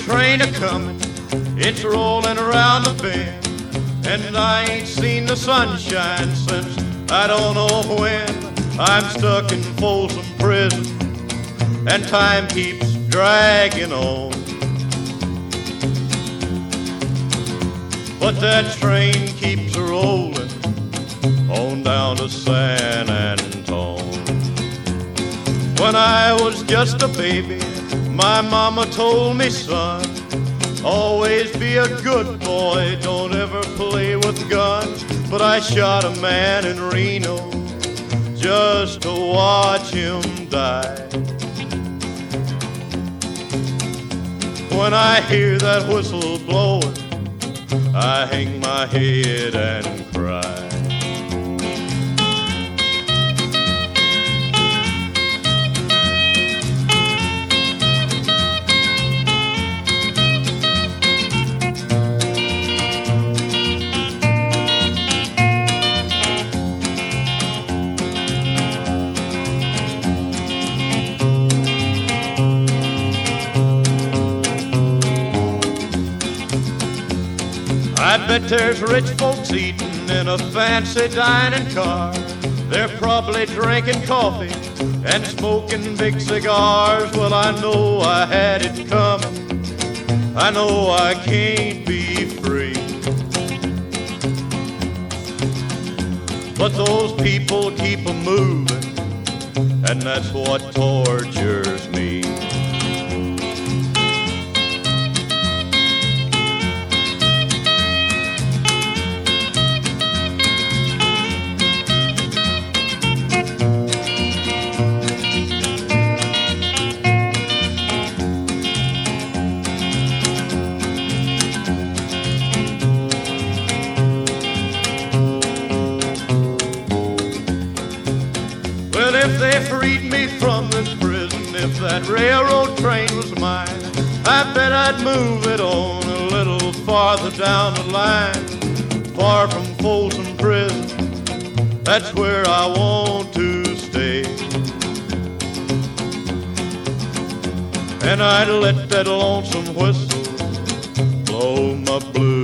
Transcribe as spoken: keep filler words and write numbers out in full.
train a-comin', it's rollin' around the bend, and I ain't seen the sunshine since I don't know when. I'm stuck in Folsom Prison, and time keeps dragging on. But that train keeps rollin' on down to San Antone. When I was just a baby, my mama told me, son, always be a good boy, don't ever play with guns. But I shot a man in Reno just to watch him die. When I hear that whistle blowing, I hang my head and cry. I bet there's rich folks eating in a fancy dining car. They're probably drinking coffee and smoking big cigars. Well, I know I had it coming, I know I can't be free. But those people keep a-moving, and that's what tortures me. If they freed me from this prison, if that railroad train was mine, I bet I'd move it on a little farther down the line. Far from Folsom Prison, that's where I want to stay. And I'd let that lonesome whistle blow my blues